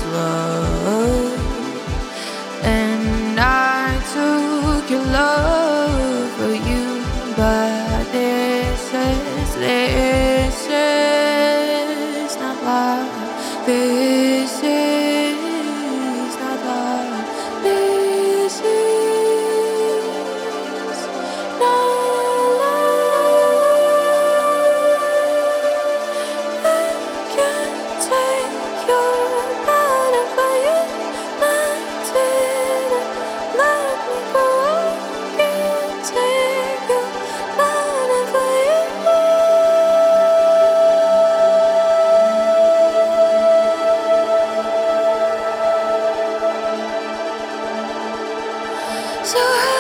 love, and I took your love for you, but this is not love. This is not love. This is not love. I can't take your body for you. Not didn't let me go. I can't take your body for you. So